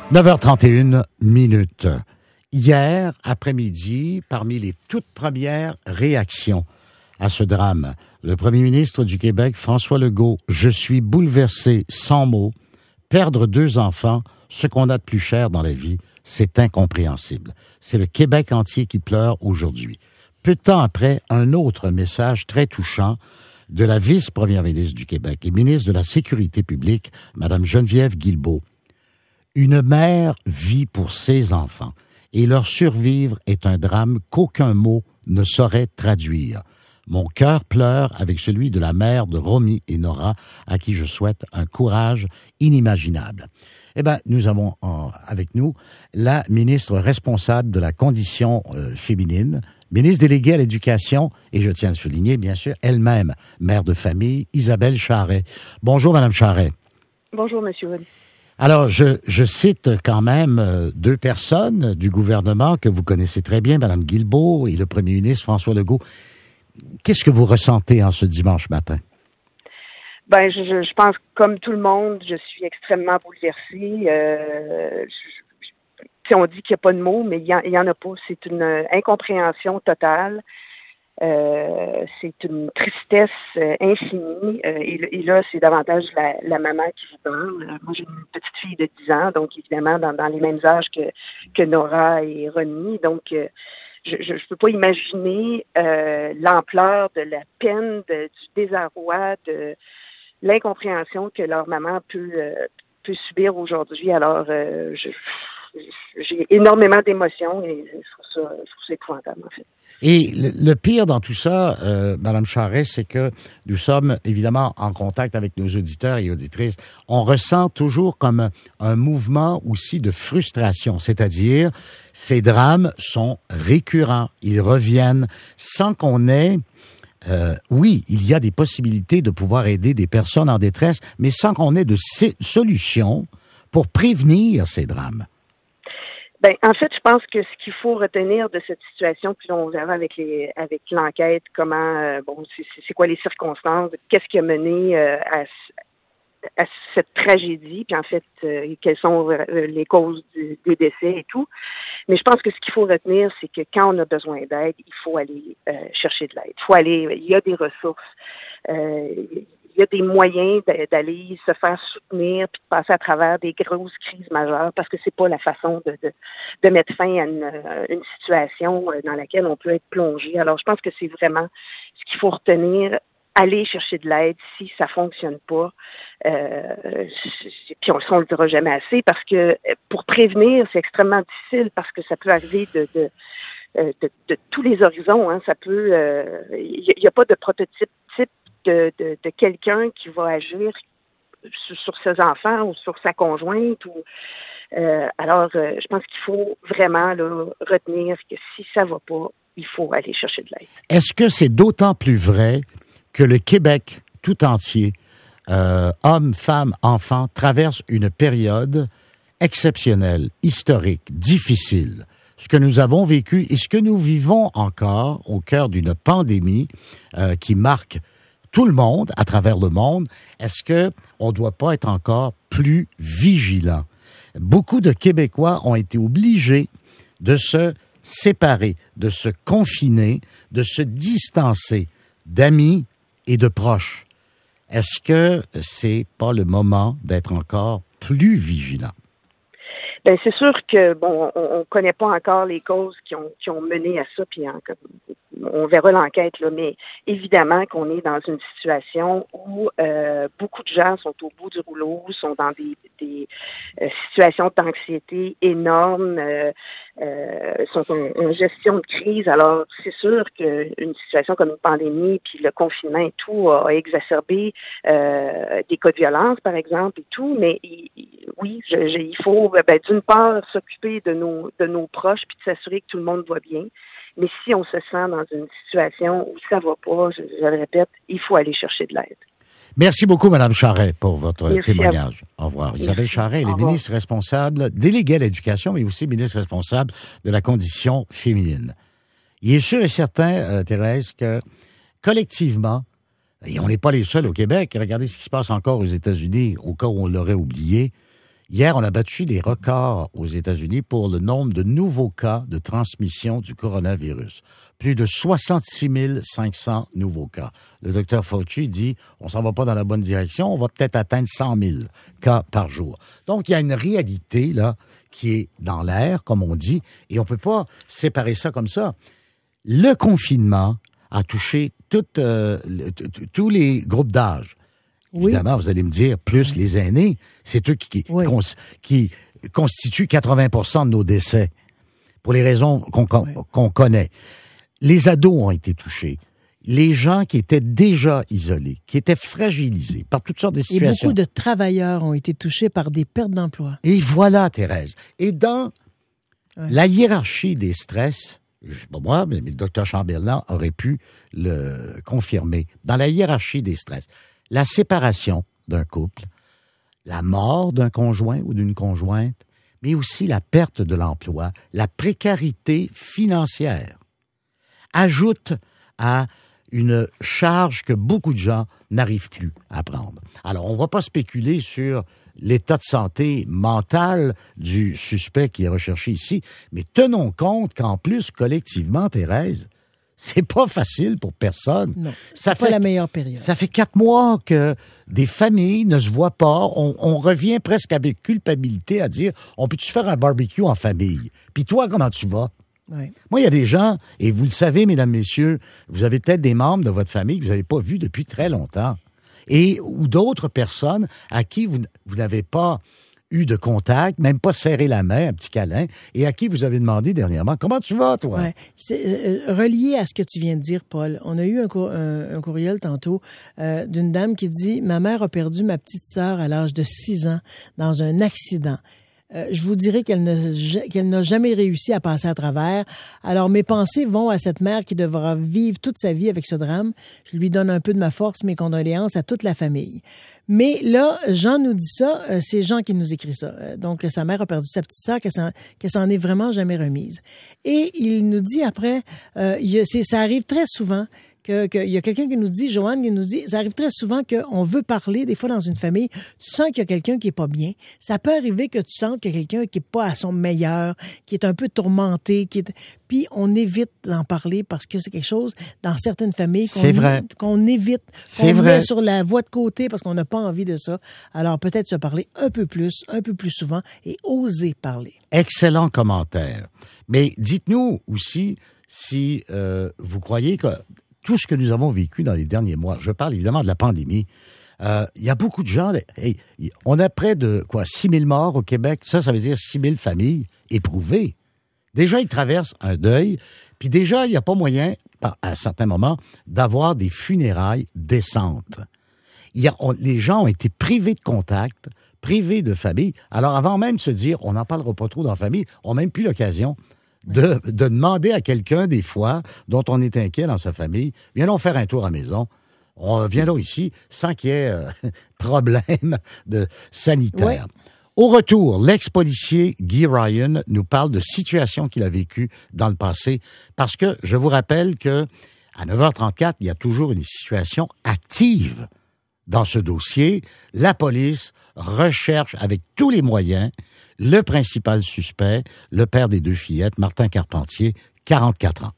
9h31 minutes. Hier après-midi, parmi les toutes premières réactions à ce drame, le premier ministre du Québec, François Legault, « Je suis bouleversé, sans mots. Perdre 2 enfants, ce qu'on a de plus cher dans la vie, c'est incompréhensible. C'est le Québec entier qui pleure aujourd'hui. » Peu de temps après, un autre message très touchant de la vice-première ministre du Québec et ministre de la Sécurité publique, Mme Geneviève Guilbeault. Une mère vit pour ses enfants et leur survivre est un drame qu'aucun mot ne saurait traduire. Mon cœur pleure avec celui de la mère de Romy et Nora, à qui je souhaite un courage inimaginable. Eh bien, nous avons avec nous la ministre responsable de la condition féminine, ministre déléguée à l'éducation, et je tiens à souligner, bien sûr, elle-même, mère de famille, Isabelle Charret. Bonjour, Madame Charret. Bonjour, Monsieur Wood. Alors, je cite quand même 2 personnes du gouvernement que vous connaissez très bien, Mme Guilbeault et le premier ministre François Legault. Qu'est-ce que vous ressentez en ce dimanche matin? Ben, je pense que comme tout le monde, je suis extrêmement bouleversée. On dit qu'il n'y a pas de mots, mais il y en a pas. C'est une incompréhension totale. C'est une tristesse infinie. Et là, c'est davantage la maman qui vous parle. Moi, j'ai une petite fille de 10 ans, donc évidemment dans les mêmes âges que Nora et Ronnie. Donc, je peux pas imaginer l'ampleur de la peine, du désarroi, de l'incompréhension que leur maman peut subir aujourd'hui. Alors, j'ai énormément d'émotions et je trouve ça épouvantable, en fait. Et le pire dans tout ça, Mme Charret, c'est que nous sommes évidemment en contact avec nos auditeurs et auditrices. On ressent toujours comme un mouvement aussi de frustration, c'est-à-dire ces drames sont récurrents, ils reviennent sans qu'on ait... oui, il y a des possibilités de pouvoir aider des personnes en détresse, mais sans qu'on ait de solutions pour prévenir ces drames. Ben, en fait, je pense que ce qu'il faut retenir de cette situation, puis on verra avec l'enquête, comment, c'est quoi les circonstances, qu'est-ce qui a mené à cette tragédie, puis en fait, quelles sont les causes des décès et tout. Mais je pense que ce qu'il faut retenir, c'est que quand on a besoin d'aide, il faut aller chercher de l'aide. Il y a des ressources. Il y a des moyens d'aller se faire soutenir puis de passer à travers des grosses crises majeures parce que c'est pas la façon de mettre fin à une situation dans laquelle on peut être plongé. Alors, je pense que c'est vraiment ce qu'il faut retenir. Aller chercher de l'aide si ça fonctionne pas. Puis on le dira jamais assez parce que pour prévenir, c'est extrêmement difficile parce que ça peut arriver de tous les horizons. Hein. Ça peut, il y a pas de prototype type de quelqu'un qui va agir sur ses enfants ou sur sa conjointe. Alors, je pense qu'il faut vraiment retenir que si ça va pas, il faut aller chercher de l'aide. Est-ce que c'est d'autant plus vrai que le Québec tout entier, hommes, femmes, enfants, traverse une période exceptionnelle, historique, difficile? Ce que nous avons vécu et ce que nous vivons encore au cœur d'une pandémie qui marque tout le monde, à travers le monde, est-ce qu'on ne doit pas être encore plus vigilant? Beaucoup de Québécois ont été obligés de se séparer, de se confiner, de se distancer d'amis et de proches. Est-ce que c'est pas le moment d'être encore plus vigilant? Ben c'est sûr que on connaît pas encore les causes qui ont mené à ça, puis on verra l'enquête là, mais évidemment qu'on est dans une situation où beaucoup de gens sont au bout du rouleau, sont dans des situations d'anxiété énormes, sont en gestion de crise. Alors c'est sûr qu'une situation comme une pandémie, puis le confinement et tout a exacerbé des cas de violence par exemple et tout, mais oui, il faut d'une part s'occuper de nos proches puis de s'assurer que tout le monde va bien. Mais si on se sent dans une situation où ça va pas, je le répète, il faut aller chercher de l'aide. Merci beaucoup, Mme Charret, pour votre témoignage. Au revoir. Merci. Isabelle Charret, elle est ministre responsable, déléguée à l'éducation, mais aussi ministre responsable de la condition féminine. Il est sûr et certain, Thérèse, que collectivement, et on n'est pas les seuls au Québec, regardez ce qui se passe encore aux États-Unis, au cas où on l'aurait oublié, Hier, on a battu les records aux États-Unis pour le nombre de nouveaux cas de transmission du coronavirus. Plus de 66 500 nouveaux cas. Le docteur Fauci dit, on s'en va pas dans la bonne direction, on va peut-être atteindre 100 000 cas par jour. Donc, il y a une réalité, là, qui est dans l'air, comme on dit, et on peut pas séparer ça comme ça. Le confinement a touché tous les groupes d'âge. Oui. Évidemment, vous allez me dire, plus les aînés, c'est eux qui constituent 80% de nos décès, pour les raisons qu'on connaît. Les ados ont été touchés. Les gens qui étaient déjà isolés, qui étaient fragilisés par toutes sortes de situations. Et beaucoup de travailleurs ont été touchés par des pertes d'emploi. Et voilà, Thérèse. Et dans la hiérarchie des stress, pas moi, mais le docteur Chamberlain aurait pu le confirmer, dans la hiérarchie des stress, la séparation d'un couple, la mort d'un conjoint ou d'une conjointe, mais aussi la perte de l'emploi, la précarité financière, ajoute à une charge que beaucoup de gens n'arrivent plus à prendre. Alors, on ne va pas spéculer sur l'état de santé mentale du suspect qui est recherché ici, mais tenons compte qu'en plus, collectivement, Thérèse, c'est pas facile pour personne. Non, c'est pas la meilleure période. Ça fait 4 mois que des familles ne se voient pas. On revient presque avec culpabilité à dire, on peut-tu faire un barbecue en famille? Puis toi, comment tu vas? Oui. Moi, il y a des gens, et vous le savez, mesdames, messieurs, vous avez peut-être des membres de votre famille que vous n'avez pas vus depuis très longtemps. Ou d'autres personnes à qui vous n'avez pas eu de contact, même pas serré la main, un petit câlin, et à qui vous avez demandé dernièrement, comment tu vas, toi? Ouais. C'est relié à ce que tu viens de dire, Paul. On a eu un courriel tantôt d'une dame qui dit « Ma mère a perdu ma petite sœur à l'âge de 6 ans dans un accident. Je vous dirais qu'elle n'a jamais réussi à passer à travers. Alors, mes pensées vont à cette mère qui devra vivre toute sa vie avec ce drame. Je lui donne un peu de ma force, mes condoléances à toute la famille. » Mais là, Jean nous dit ça, c'est Jean qui nous écrit ça. Donc, sa mère a perdu sa petite sœur, qu'elle s'en est vraiment jamais remise. Et il nous dit après, ça arrive très souvent, il y a quelqu'un qui nous dit, Joanne qui nous dit, ça arrive très souvent qu'on veut parler, des fois dans une famille, tu sens qu'il y a quelqu'un qui est pas bien. Ça peut arriver que tu sentes qu'il y a quelqu'un qui est pas à son meilleur, qui est un peu tourmenté, puis on évite d'en parler parce que c'est quelque chose dans certaines familles qu'on évite, qu'on met sur la voie de côté parce qu'on n'a pas envie de ça. Alors peut-être se parler un peu plus souvent et oser parler. Excellent commentaire. Mais dites-nous aussi si vous croyez que tout ce que nous avons vécu dans les derniers mois, je parle évidemment de la pandémie, il y a beaucoup de gens, on a près de 6 000 morts au Québec, ça veut dire 6 000 familles éprouvées. Déjà, ils traversent un deuil, puis déjà, il n'y a pas moyen, à certains moments, d'avoir des funérailles décentes. Les gens ont été privés de contact, privés de famille. Alors, avant même de se dire, on n'en parlera pas trop dans la famille, on n'a même plus l'occasion de demander à quelqu'un, des fois, dont on est inquiet dans sa famille, viens donc faire un tour à la maison. On vient donc ici sans qu'il y ait problème sanitaire. Oui. Au retour, l'ex-policier Guy Ryan nous parle de situations qu'il a vécues dans le passé, parce que je vous rappelle que à 9h34, il y a toujours une situation active dans ce dossier. La police recherche avec tous les moyens le principal suspect, le père des 2 fillettes, Martin Carpentier, 44 ans.